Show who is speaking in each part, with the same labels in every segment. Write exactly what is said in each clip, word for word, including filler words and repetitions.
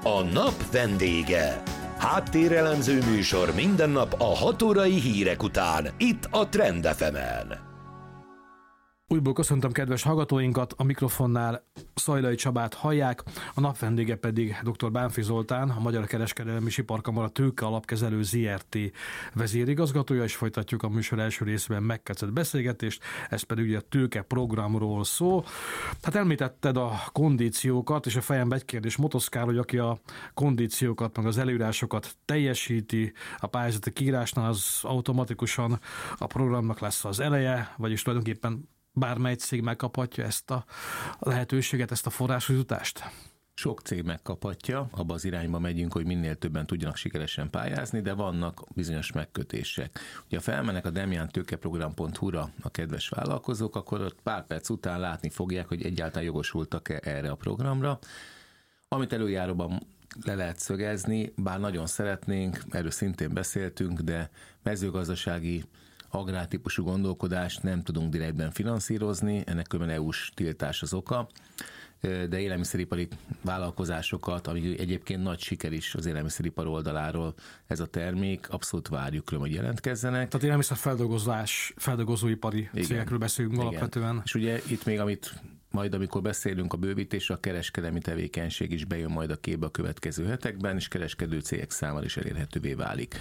Speaker 1: A nap vendége. Háttérelemző műsor minden nap a hat órai hírek után, itt a Trend ef emen.
Speaker 2: Újból köszöntöm kedves hallgatóinkat, a mikrofonnál Szajlai Csabát hallják, a nap vendége pedig dr. Bánfi Zoltán, a Magyar Kereskedelmi és Iparkamara Tőke Alapkezelő zé er té vezérigazgatója, és folytatjuk a műsor első részben megkezdett beszélgetést, ez pedig ugye a tőke programról szól. Hát említetted a kondíciókat, és a fejembe egy kérdés motoszkál, hogy aki a kondíciókat, meg az előírásokat teljesíti a pályázati kiírásnál, az automatikusan a programnak lesz az eleje, vagyis tulajdonképpen bármely cég megkaphatja ezt a lehetőséget, ezt a forráshoz jutást?
Speaker 3: Sok cég megkaphatja, abba az irányba megyünk, hogy minél többen tudjanak sikeresen pályázni, de vannak bizonyos megkötések. Ugye ha felmennek a demján tőkeprogram pont hu-ra a kedves vállalkozók, akkor ott pár perc után látni fogják, hogy egyáltalán jogosultak-e erre a programra. Amit előjáróban le lehet szögezni, bár nagyon szeretnénk, erről szintén beszéltünk, de mezőgazdasági agrártípusú gondolkodást nem tudunk direktben finanszírozni, ennek különben é u-s tiltás az oka, de élelmiszeripari vállalkozásokat, ami egyébként nagy siker is az élelmiszeripar oldaláról ez a termék, abszolút várjuk, külön, hogy jelentkezzenek.
Speaker 2: Tehát élelmiszerfeldolgozás, feldolgozóipari cégekről beszélünk
Speaker 3: igen.
Speaker 2: alapvetően.
Speaker 3: És ugye itt még, amit majd amikor beszélünk a bővítésre, a kereskedelmi tevékenység is bejön majd a képbe a következő hetekben, és kereskedő cégek számára is elérhetővé válik.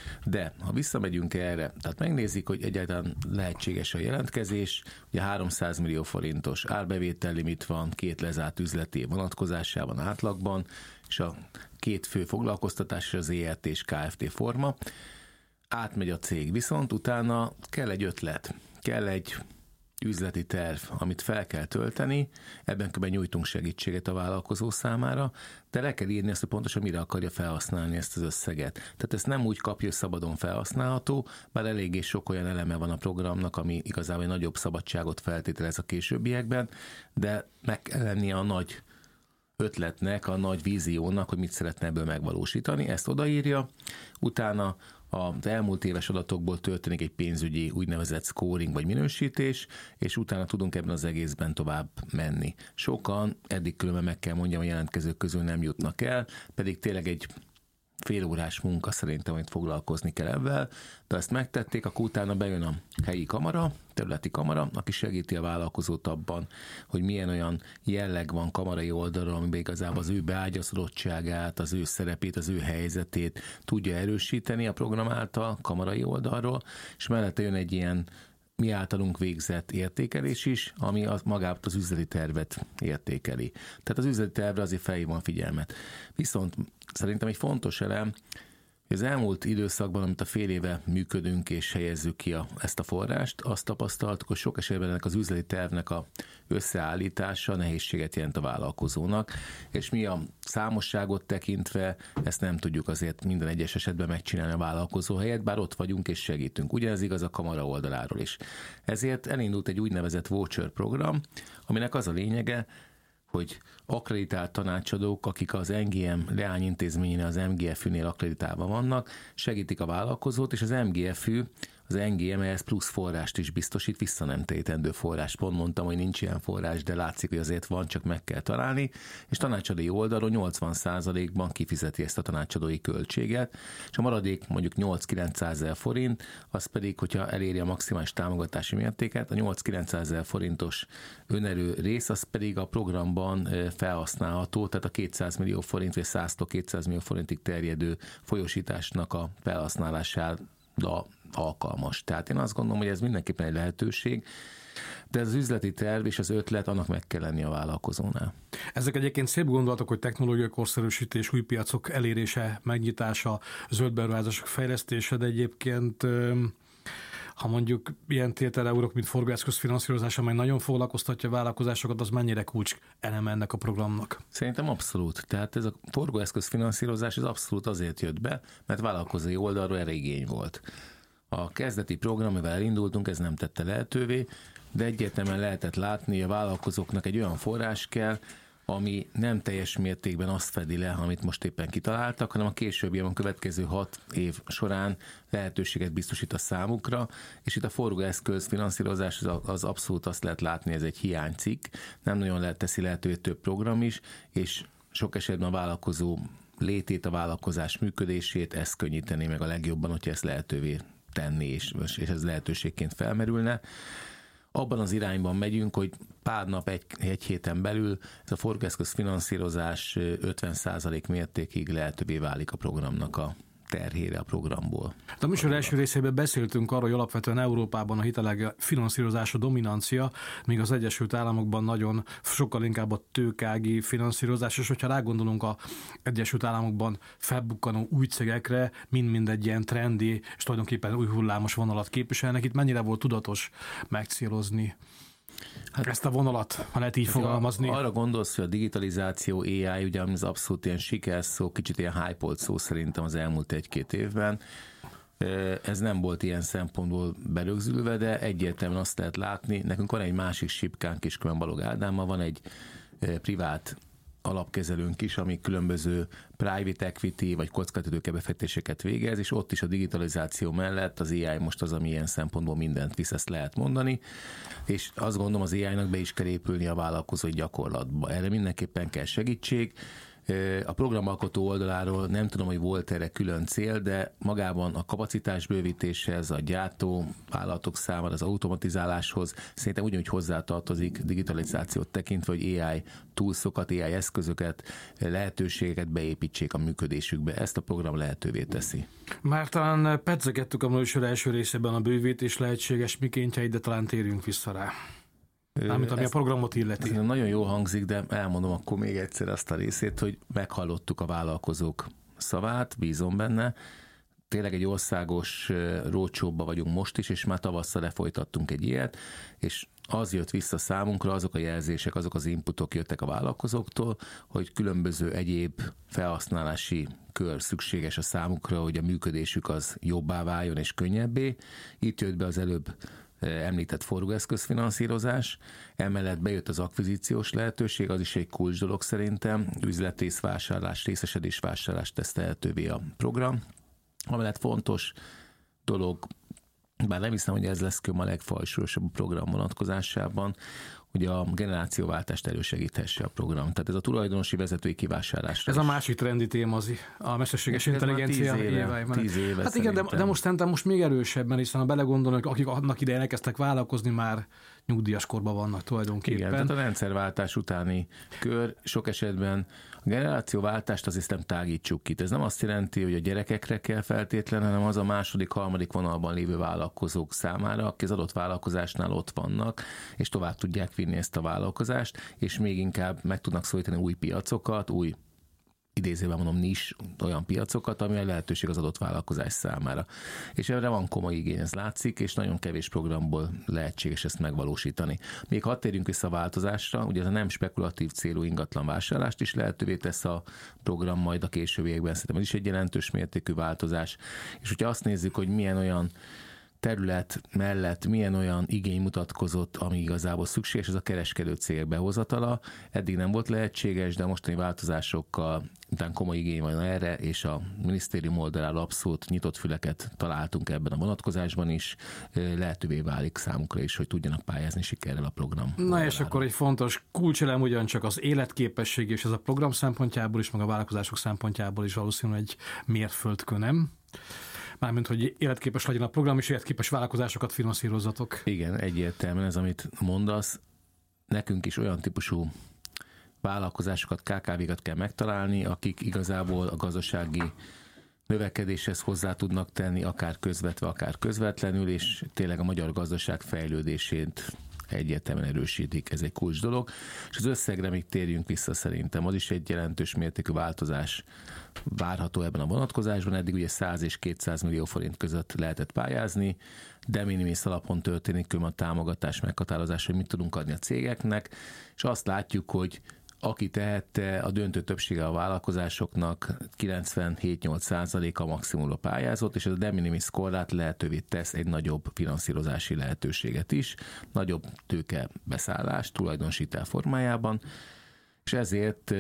Speaker 3: De ha visszamegyünk erre, tehát megnézik, hogy egyáltalán lehetséges a jelentkezés, ugye háromszáz millió forintos árbevétel limit van, két lezárt üzleti vonatkozásában átlagban, és a két fő foglalkoztatás az zé er té és ká ef té forma. Átmegy a cég, viszont utána kell egy ötlet, kell egy üzleti terv, amit fel kell tölteni, ebben kb. Nyújtunk segítséget a vállalkozó számára, de le kell írni azt, hogy pontosan mire akarja felhasználni ezt az összeget. Tehát ezt nem úgy kapja, hogy szabadon felhasználható, bár eléggé sok olyan eleme van a programnak, ami igazából nagyobb szabadságot feltételez a későbbiekben, de meg kell lennie a nagy ötletnek, a nagy víziónak, hogy mit szeretne ebből megvalósítani, ezt odaírja, utána az elmúlt éves adatokból történik egy pénzügyi úgynevezett scoring vagy minősítés, és utána tudunk ebben az egészben tovább menni. Sokan, eddig különben meg kell mondjam, a jelentkezők közül nem jutnak el, pedig tényleg egy fél órás munka szerintem, amit foglalkozni kell ebben, de ezt megtették, akkor utána bejön a helyi kamara, területi kamara, aki segíti a vállalkozót abban, hogy milyen olyan jelleg van kamarai oldalról, amiben igazából az ő beágyazodottságát, az ő szerepét, az ő helyzetét tudja erősíteni a program által kamarai oldalról, és mellette jön egy ilyen mi általunk végzett értékelés is, ami az, magát az üzleti tervet értékeli. Tehát az üzleti tervre azért felhívom a figyelmet. Viszont szerintem egy fontos elem, hogy az elmúlt időszakban, amit a fél éve működünk és helyezzük ki a, ezt a forrást, azt tapasztaltuk, hogy sok esetben ennek az üzleti tervnek a összeállítása nehézséget jelent a vállalkozónak, és mi a számosságot tekintve ezt nem tudjuk azért minden egyes esetben megcsinálni a vállalkozó helyett, bár ott vagyunk és segítünk. Ugyanez igaz a kamara oldaláról is. Ezért elindult egy úgynevezett voucher program, aminek az a lényege, hogy akkreditált tanácsadók, akik az en gé em leányintézményénél, az em gé ef ü-nél akkreditálva vannak, segítik a vállalkozót, és az em gé ef ü, az en gé em ehhez plusz forrást is biztosít, vissza nem térítendő forrást. Pont mondtam, hogy nincs ilyen forrás, de látszik, hogy azért van, csak meg kell találni, és tanácsadói oldalon nyolcvan százalékban kifizeti ezt a tanácsadói költséget, és a maradék mondjuk nyolc-kilencszázezer forint, az pedig, hogyha eléri a maximális támogatási mértéket, a nyolc-kilencszázezer forintos önerő rész, az pedig a programban felhasználható, tehát a kétszáz millió forint vagy száztól kétszáz millió forintig terjedő folyósításnak a felhasználására alkalmas. Tehát én azt gondolom, hogy ez mindenképpen egy lehetőség, de az üzleti terv és az ötlet, annak meg kell lenni a vállalkozónál.
Speaker 2: Ezek egyébként szép gondolatok, hogy technológiai korszerűsítés, új piacok elérése, megnyitása, zöld beruházások fejlesztése, de egyébként ha mondjuk ilyen tételeurók, mint forgóeszköz finanszírozása, amely nagyon foglalkoztatja a vállalkozásokat, az mennyire kulcs eleme ennek a programnak?
Speaker 3: Szerintem abszolút. Tehát ez a forgóeszköz finanszírozás ez abszolút azért jött be, mert vállalkozói oldalról erre igény volt. A kezdeti program, amivel elindultunk, ez nem tette lehetővé, de egyértelműen lehetett látni, hogy a vállalkozóknak egy olyan forrás kell, ami nem teljes mértékben azt fedi le, amit most éppen kitaláltak, hanem a későbbiben a következő hat év során lehetőséget biztosít a számukra, és itt a forgóeszköz finanszírozás az, az abszolút azt lehet látni, ez egy hiánycikk, nem nagyon lehet teszi lehetővé több program is, és sok esetben a vállalkozó létét, a vállalkozás működését, ezt könnyíteni meg a legjobban, hogyha ezt lehetővé tenni, és, és ez lehetőségként felmerülne. Abban az irányban megyünk, hogy pár nap, egy, egy héten belül ez a forgóeszköz finanszírozás ötven százalék mértékig lehetővé válik a programnak a terhére a programból.
Speaker 2: De a műsor első részében beszéltünk arról, hogy alapvetően Európában a hitelek finanszírozása dominancia, míg az Egyesült Államokban nagyon sokkal inkább a tőkeági finanszírozás, és hogyha rágondolunk az Egyesült Államokban felbukkanó új cégekre, mind-mind egy ilyen trendi, és tulajdonképpen új hullámos vonalat képviselnek, itt mennyire volt tudatos megcélozni Hát, ezt a vonalat, ha lehet így fogalmazni.
Speaker 3: Arra gondolsz, hogy a digitalizáció, á i, ugye az abszolút ilyen sikerszó, kicsit ilyen hype-olt szó szerintem az elmúlt egy-két évben. Ez nem volt ilyen szempontból berögzülve, de egyértelműen azt lehet látni. Nekünk van egy másik sipkánk is, külön Balog Ádámmal, van egy privát alapkezelőnk is, ami különböző private equity vagy kockázatitőke befektetéseket végez, és ott is a digitalizáció mellett az á i most az, ami ilyen szempontból mindent visz, ezt lehet mondani, és azt gondolom az á i-nak be is kell épülni a vállalkozói gyakorlatba. Erre mindenképpen kell segítség. A programalkotó oldaláról nem tudom, hogy volt erre külön cél, de magában a kapacitás bővítéshez, a gyártó vállalatok számára, az automatizáláshoz szerintem ugyanúgy hozzátartozik digitalizációt tekintve, hogy á i toolsokat, á i eszközöket, lehetőségeket beépítsék a működésükbe. Ezt a program lehetővé teszi.
Speaker 2: Már talán pedzegettük a műsor első részében a bővítés lehetséges mikéntjeit, de talán térjünk vissza rá. Mármint ami a programot illeti.
Speaker 3: Ez nagyon jól hangzik, de elmondom akkor még egyszer azt a részét, hogy meghallottuk a vállalkozók szavát, bízom benne. Tényleg egy országos roadshow-ba vagyunk most is, és már tavasszal lefolytattunk egy ilyet, és az jött vissza számunkra, azok a jelzések, azok az inputok jöttek a vállalkozóktól, hogy különböző egyéb felhasználási kör szükséges a számukra, hogy a működésük az jobbá váljon és könnyebbé. Itt jött be az előbb említett forgóeszközfinanszírozás, emellett bejött az akvizíciós lehetőség, az is egy kulcs dolog szerintem, üzletrészvásárlás, részesedésvásárlást tesz lehetővé a program. Amellett fontos dolog, bár nem hiszem, hogy ez lesz a legfajsúlyosabb program vonatkozásában, hogy a generációváltást elősegíthesse a program. Tehát ez a tulajdonosi vezetői kivásárlás.
Speaker 2: Ez a másik trendi téma, az a mesterséges intelligencia.
Speaker 3: Tíz éve, tíz éve
Speaker 2: hát igen, de, de most szerintem most még erősebben, hiszen ha belegondolnak, akik annak idején elkezdtek vállalkozni, már nyugdíjas korban vannak tulajdonképpen.
Speaker 3: Igen, tehát a rendszerváltás utáni kör sok esetben a generációváltást azért nem tágítsuk ki. Ez nem azt jelenti, hogy a gyerekekre kell feltétlenül, hanem az a második, harmadik vonalban lévő vállalkozók számára, akik az adott vállalkozásnál ott vannak, és tovább tudják vinni ezt a vállalkozást, és még inkább meg tudnak szólítani új piacokat, új idézőben mondom nis olyan piacokat, ami a lehetőség az adott vállalkozás számára. És erre van komoly igény, ez látszik, és nagyon kevés programból lehetséges ezt megvalósítani. Még ha térjünk vissza a változásra, ugye ez a nem spekulatív célú ingatlan vásárlást is lehetővé tesz a program majd a későbbiekben, szerintem ez is egy jelentős mértékű változás. És hogyha azt nézzük, hogy milyen olyan terület mellett milyen olyan igény mutatkozott, ami igazából szükséges, ez a kereskedő cégek behozatala. Eddig nem volt lehetséges, de a mostani változásokkal után komoly igény van erre, és a minisztérium oldaláról abszolút nyitott füleket találtunk ebben a vonatkozásban is. Lehetővé válik számukra is, hogy tudjanak pályázni sikerrel a program
Speaker 2: Na oldaláról. És akkor egy fontos kulcselem ugyancsak az életképesség, és ez a program szempontjából is, meg a vállalkozások szempontjából is valószínűleg egy mérföldkő, nem? Mármint, hogy életképes legyen a program, és életképes vállalkozásokat finanszírozzatok.
Speaker 3: Igen, egyértelműen ez, amit mondasz. Nekünk is olyan típusú vállalkozásokat, ká ká vé-kat kell megtalálni, akik igazából a gazdasági növekedéshez hozzá tudnak tenni, akár közvetve, akár közvetlenül, és tényleg a magyar gazdaság fejlődését egyértelműen erősítik, ez egy kulcs dolog. És az összegre még térjünk vissza szerintem, az is egy jelentős mértékű változás várható ebben a vonatkozásban. Eddig ugye száz és kétszáz millió forint között lehetett pályázni, de minimis alapon történik külön a támogatás meghatározása, hogy mit tudunk adni a cégeknek, és azt látjuk, hogy aki tehette, a döntő többsége a vállalkozásoknak kilencvenhét-nyolc százaléka maximumra pályázott, és ez a de minimis korlát lehetővé tesz egy nagyobb finanszírozási lehetőséget is, nagyobb tőke beszállás tulajdonosítel formájában, és ezért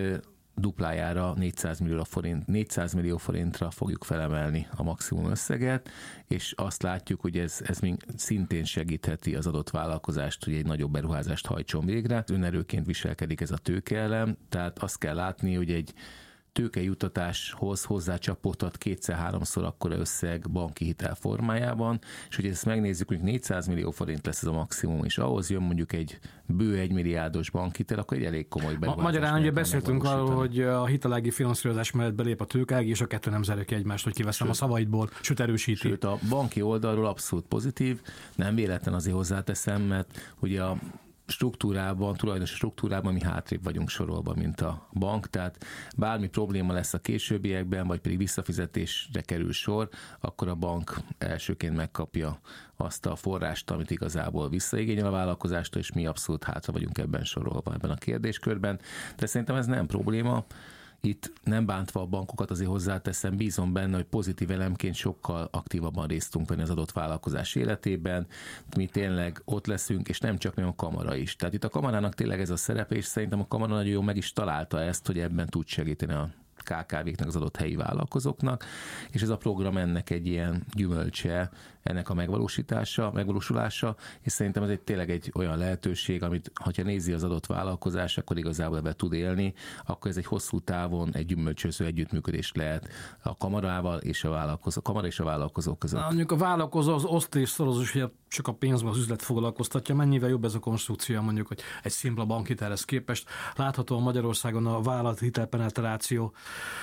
Speaker 3: duplájára négyszáz millió, forint, négyszáz millió forintra fogjuk felemelni a maximum összeget, és azt látjuk, hogy ez, ez szintén segítheti az adott vállalkozást, hogy egy nagyobb beruházást hajtson végre. Önerőként viselkedik ez a tőkeelem, tehát azt kell látni, hogy egy tőkejutatáshoz hozzácsapódhat kétszer-háromszor akkora összeg banki hitel formájában, és hogy ezt megnézzük, hogy négyszáz millió forint lesz ez a maximum, és ahhoz jön mondjuk egy bő egy milliárdos bankhitel, akkor egy elég komoly beruházás.
Speaker 2: Magyarán ugye beszéltünk arról, hogy a hitelági finanszírozás mellett belép a tőkeág, és a kettő nem zárja ki egymást, hogy kiveszem sőt, a szavaidból, sőt erősíti.
Speaker 3: Sőt, a banki oldalról abszolút pozitív, nem véletlen azért hozzáteszem, mert ugye a struktúrában, tulajdonosi struktúrában mi hátrébb vagyunk sorolva, mint a bank, tehát bármi probléma lesz a későbbiekben, vagy pedig visszafizetésre kerül sor, akkor a bank elsőként megkapja azt a forrást, amit igazából visszaigényel a vállalkozástól, és mi abszolút hátra vagyunk ebben sorolva, ebben a kérdéskörben. De szerintem ez nem probléma. Itt nem bántva a bankokat, azért hozzáteszem, bízom benne, hogy pozitív elemként sokkal aktívabban részt tudunk venni az adott vállalkozás életében. Mi tényleg ott leszünk, és nem csak mi, a kamara is. Tehát itt a kamarának tényleg ez a szerepe, és szerintem a kamara nagyon jól meg is találta ezt, hogy ebben tud segíteni a ká ká véknek, az adott helyi vállalkozóknak, és ez a program ennek egy ilyen gyümölcse, ennek a megvalósítása, megvalósulása, és szerintem ez egy tényleg egy olyan lehetőség, amit ha nézi az adott vállalkozás, akkor igazából ebben tud élni, akkor ez egy hosszú távon egy gyümölcsöző együttműködés lehet a kamarával és a vállalkozó, kamara és a vállalkozók között.
Speaker 2: Na, mondjuk a vállalkozó az oszt és szorozós, hogy csak a pénzben az üzlet foglalkoztatja, mennyivel jobb ez a konstrukció, mondjuk, hogy egy szimpla bankhitelhez képest. Láthatóan Magyarországon a vállalati hitelpenetráció,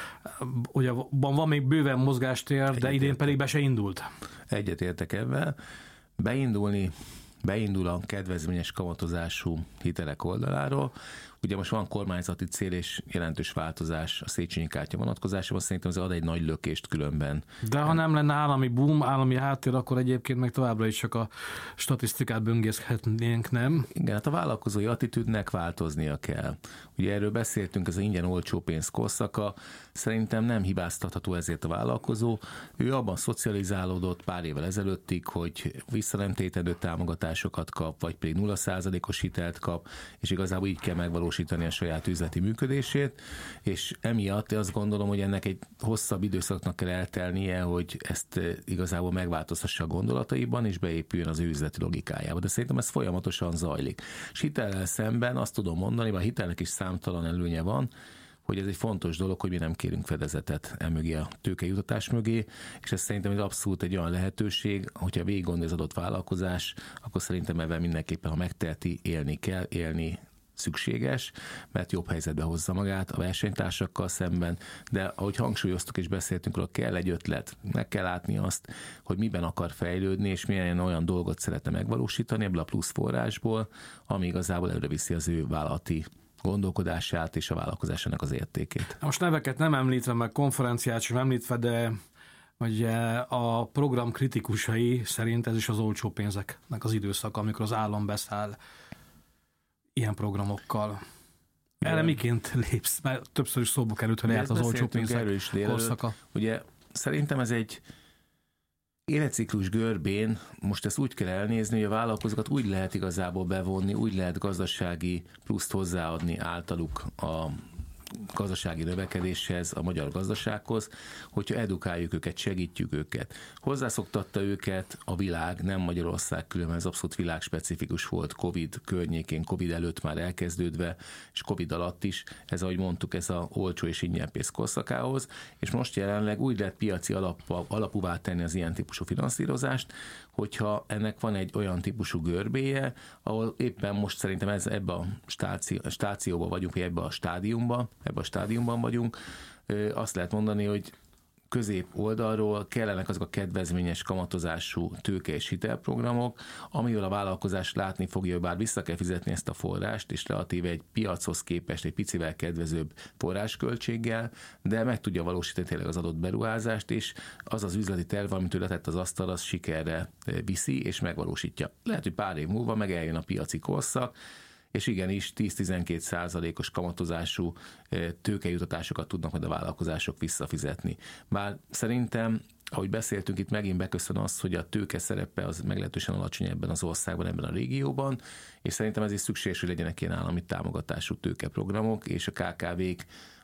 Speaker 2: ugye van még bőven mozgástér, de idén pedig be se indult.
Speaker 3: Egyetértek ebben. Beindulni, beindul a kedvezményes kamatozású hitelek oldaláról. Ugye most van kormányzati cél és jelentős változás a Széchenyi kártya vonatkozásában, szerintem ez ad egy nagy lökést különben.
Speaker 2: De ha nem lenne állami boom, állami háttér, akkor egyébként meg továbbra is csak a statisztikát böngészhetnénk, nem?
Speaker 3: Igen, hát a vállalkozói attitűdnek változnia kell. Ugye erről beszéltünk, ez az ingyen olcsó pénz korszaka, szerintem nem hibáztatható ezért a vállalkozó. Ő abban szocializálódott pár évvel ezelőttig, hogy visszanemtétendő támogatásokat kap, vagy pedig nulla százalékos hitelt kap, és igazából így kell megvalósítani a saját üzleti működését, és emiatt azt gondolom, hogy ennek egy hosszabb időszaknak kell eltelnie, hogy ezt igazából megváltoztassa a gondolataiban, és beépüljön az ő üzleti logikájába. De szerintem ez folyamatosan zajlik. És hitellel szemben azt tudom mondani, mert a hitelnek is számtalan előnye van, hogy ez egy fontos dolog, hogy mi nem kérünk fedezetet emögé a tőkejutatás mögé, és ez szerintem ez abszolút egy olyan lehetőség, hogyha végig gondolja az adott vállalkozás, akkor szerintem ebben mindenképpen, ha megteheti, élni kell, élni szükséges, mert jobb helyzetbe hozza magát a versenytársakkal szemben, de ahogy hangsúlyoztuk és beszéltünk róla, kell egy ötlet, meg kell látni azt, hogy miben akar fejlődni, és milyen olyan dolgot szeretne megvalósítani ebből a plusz forrásból, ami igazából előre viszi az ő vállalati gondolkodását és a vállalkozásának az értékét.
Speaker 2: Most neveket nem említve, meg konferenciát sem említve, de ugye a program kritikusai szerint ez is az olcsó pénzeknek az időszaka, amikor az állam beszáll ilyen programokkal. Erre miként lépsz? Mert többször is szóba került, hogy lejárt az olcsó pénzek korszaka.
Speaker 3: Ugye szerintem ez egy életciklus görbén, most ezt úgy kell elnézni, hogy a vállalkozókat úgy lehet igazából bevonni, úgy lehet gazdasági pluszt hozzáadni általuk a gazdasági növekedéshez, a magyar gazdasághoz, hogyha edukáljuk őket, segítjük őket. Hozzászoktatta őket a világ, nem Magyarország különben, ez abszolút világspecifikus volt Covid környékén, Covid előtt már elkezdődve, és Covid alatt is, ez ahogy mondtuk, ez a olcsó és ingyen pénz korszakához, és most jelenleg úgy lehet piaci alapú, alapúvá tenni az ilyen típusú finanszírozást, hogyha ennek van egy olyan típusú görbéje, ahol éppen most szerintem ez, ebbe a stáció, stációban vagyunk, vagy ebbe a stádiumban, ebbe a stádiumban vagyunk, azt lehet mondani, hogy közép oldalról kellenek azok a kedvezményes kamatozású tőke- és hitelprogramok, amivel a vállalkozás látni fogja, hogy bár vissza kell fizetni ezt a forrást, és relatíve egy piachoz képest egy picivel kedvezőbb forrásköltséggel, de meg tudja valósítani tényleg az adott beruházást, és az az üzleti terv, amit ő letett az asztal, az sikerre viszi, és megvalósítja. Lehet, hogy pár év múlva meg eljön a piaci korszak, és igenis tíz-tizenkét százalékos kamatozású tőkejutatásokat tudnak majd a vállalkozások visszafizetni. Bár szerintem, ahogy beszéltünk, itt megint beköszön az, hogy a tőke szerepe az meglehetősen alacsony ebben az országban, ebben a régióban, és szerintem ez is szükséges, hogy legyenek ilyen állami támogatású tőkeprogramok, és a ká ká vék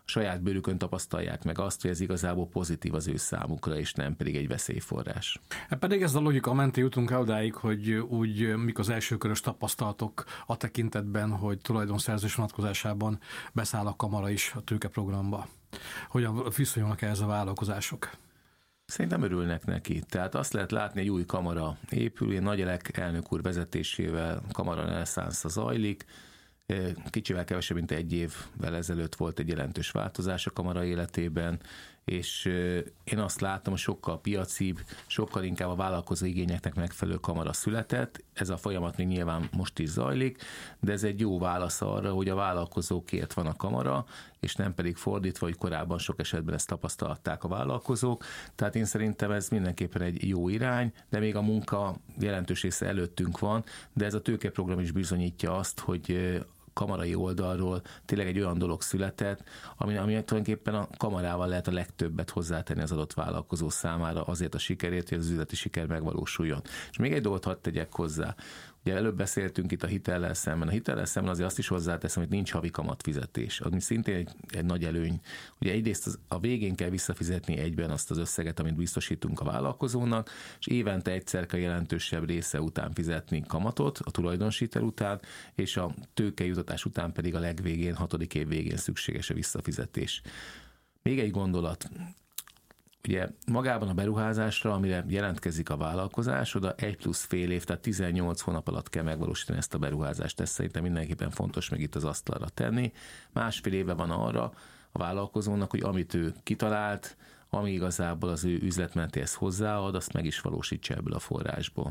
Speaker 3: saját bőrükön tapasztalják meg azt, hogy ez igazából pozitív az ő számukra, és nem pedig egy veszélyforrás.
Speaker 2: Hát pedig ez a logika mentén jutunk el odáig, hogy úgy mik az elsőkörös tapasztalatok a tekintetben, hogy tulajdonszerzés vonatkozásában beszáll a kamara is a tőkeprogramba. Hogyan viszonyulnak ehhez a vállalkozások?
Speaker 3: Szerintem örülnek neki. Tehát azt lehet látni, egy új kamara épül, Nagyelek elnök úr vezetésével kamara reneszánsza zajlik. Kicsivel kevesebb, mint egy évvel ezelőtt volt egy jelentős változás a kamara életében, és én azt látom, hogy sokkal piacibb, sokkal inkább a vállalkozó igényeknek megfelelő kamara született. Ez a folyamat még nyilván most is zajlik, de ez egy jó válasz arra, hogy a vállalkozókért van a kamara, és nem pedig fordítva, hogy korábban sok esetben ezt tapasztalták a vállalkozók. Tehát én szerintem ez mindenképpen egy jó irány, de még a munka jelentős része előttünk van, de ez a tőkeprogram is bizonyítja azt, hogy kamarai oldalról tényleg egy olyan dolog született, ami, ami tulajdonképpen a kamarával lehet a legtöbbet hozzátenni az adott vállalkozó számára azért a sikerért, hogy az üzleti siker megvalósuljon. És még egy dolgot hadd tegyek hozzá. Ugye előbb beszéltünk itt a hitellel szemben. A hitellel szemben azért azt is hozzáteszem, hogy nincs havi kamatfizetés. Az szintén egy, egy nagy előny. Ugye egyrészt az, a végén kell visszafizetni egyben azt az összeget, amit biztosítunk a vállalkozónak, és évente egyszer kell jelentősebb része után fizetni kamatot, a tulajdonsitel után, és a tőkejutatás után pedig a legvégén, hatodik év végén szükséges a visszafizetés. Még egy gondolat. Ugye magában a beruházásra, amire jelentkezik a vállalkozás, oda egy plusz fél év, tehát tizennyolc hónap alatt kell megvalósítani ezt a beruházást. Ez szerintem mindenképpen fontos meg itt az asztalra tenni. Másfél éve van arra a vállalkozónak, hogy amit ő kitalált, ami igazából az ő üzletmenetéhez hozzáad, azt meg is valósítsa ebből a forrásból.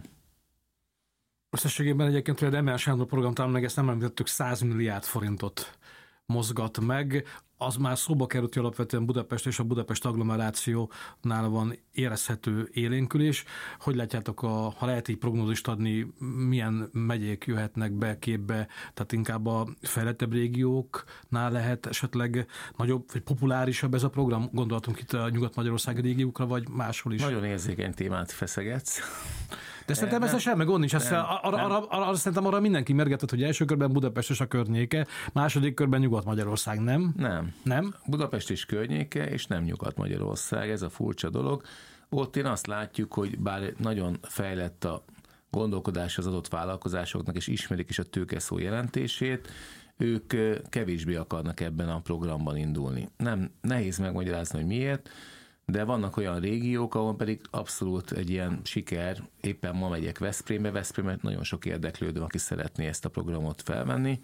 Speaker 2: Összességében egyébként a Demel Sándor program, talán meg ezt nem említettük, száz milliárd forintot mozgat meg. Az már szóba került, hogy alapvetően Budapest és a Budapest agglomerációnál van érezhető élénkülés. Hogy látjátok, a, ha lehet így prognózist adni, milyen megyék jöhetnek be képbe, tehát inkább a fejlettebb régióknál lehet esetleg nagyobb, vagy populárisabb ez a program? Gondolatunk itt a nyugat-magyarországi régiókra, vagy máshol is?
Speaker 3: Nagyon érzékeny témát feszegetsz.
Speaker 2: De szerintem ez semmi gond nincs. Ezt arra, arra, arra, szerintem arra mindenki mérgetett, hogy első körben Budapest és a környéke, második körben Nyugat-Magyarország, nem?
Speaker 3: Nem.
Speaker 2: Nem?
Speaker 3: Budapest is környéke, és nem Nyugat-Magyarország, ez a furcsa dolog. Ott én azt látjuk, hogy bár nagyon fejlett a gondolkodás az adott vállalkozásoknak, és ismerik is a tőkeszó jelentését, ők kevésbé akarnak ebben a programban indulni. Nem, nehéz megmagyarázni, hogy miért, de vannak olyan régiók, ahol pedig abszolút egy ilyen siker, éppen ma megyek Veszprémbe, Veszprémben nagyon sok érdeklődő, aki szeretné ezt a programot felvenni.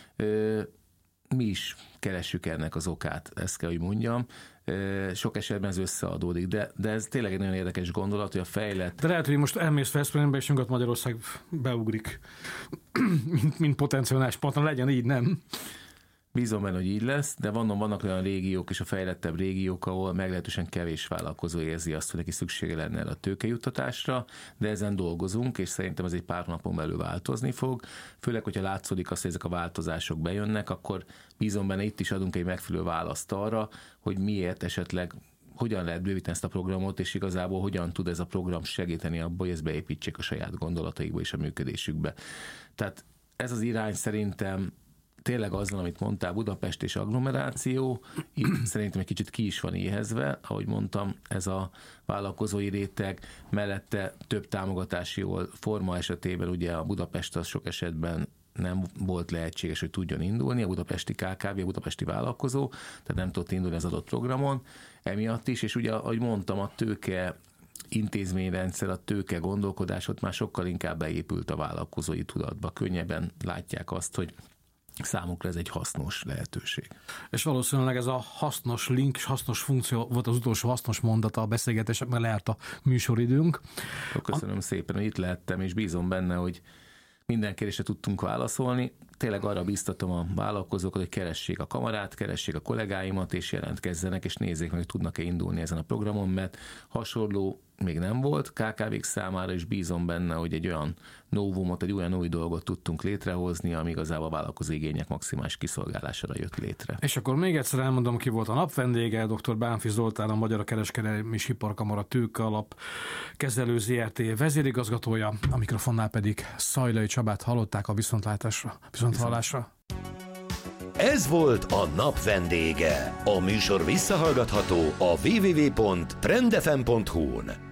Speaker 3: Mi is keressük ennek az okát, ezt kell, hogy mondjam. Sok esetben ez összeadódik, de, de ez tényleg egy nagyon érdekes gondolat, hogy a fejlett...
Speaker 2: De lehet, hogy most elmész Veszprémbe, és Nyugat-Magyarország beugrik, mint, mint potenciális partner, legyen így, nem?
Speaker 3: Bízom benne, hogy így lesz, de vannak, vannak olyan régiók és a fejlettebb régiók, ahol meglehetősen kevés vállalkozó érzi azt, hogy neki szüksége lenne erre a tőkejuttatásra, de ezen dolgozunk, és szerintem ez egy pár napon belül változni fog. Főleg, hogyha látszódik azt, hogy ezek a változások bejönnek, akkor bízom benne, itt is adunk egy megfelelő választ arra, hogy miért esetleg hogyan lehet bővíteni ezt a programot, és igazából hogyan tud ez a program segíteni abban, hogy ezt beépítsék a saját gondolataikba és a működésükbe. Tehát ez az irány szerintem tényleg az van, amit mondtál, Budapest és agglomeráció, itt szerintem egy kicsit ki is van éhezve, ahogy mondtam, ez a vállalkozói réteg, mellette több támogatási forma esetében ugye a Budapest az sok esetben nem volt lehetséges, hogy tudjon indulni, a budapesti ká ká vé, a budapesti vállalkozó, tehát nem tudott indulni az adott programon, emiatt is, és ugye, ahogy mondtam, a tőke intézményrendszer, a tőke gondolkodás ott már sokkal inkább beépült a vállalkozói tudatba, könnyebben látják azt, hogy számukra ez egy hasznos lehetőség.
Speaker 2: És valószínűleg ez a hasznos link és hasznos funkció volt az utolsó hasznos mondata a beszélgetések, mert lejárt a műsoridőnk.
Speaker 3: Köszönöm a... szépen, hogy itt lehettem, és bízom benne, hogy minden kérdésre tudtunk válaszolni. Tényleg arra bíztatom a vállalkozókat, hogy keressék a kamarát, keressék a kollégáimat, és jelentkezzenek, és nézzék meg, hogy tudnak-e indulni ezen a programon, mert hasonló még nem volt ká ká vék számára, és bízom benne, hogy egy olyan novumot, egy olyan új dolgot tudtunk létrehozni, ami igazából a vállalkozó igények maximális kiszolgálására jött létre. És
Speaker 2: akkor még egyszer elmondom, ki volt a napvendége, dr. Bánffy Zoltán, a Magyar Kereskedelmi és Iparkamara Tőkealap kezelő zé er té vezérigazgatója, a mikrofonnál pedig Szajlai Csabát hallották. A viszontlátásra, viszonthallásra.
Speaker 1: Ez volt a nap vendége. A műsor visszahallgatható a double-u double-u double-u pont trend f m pont hu-n.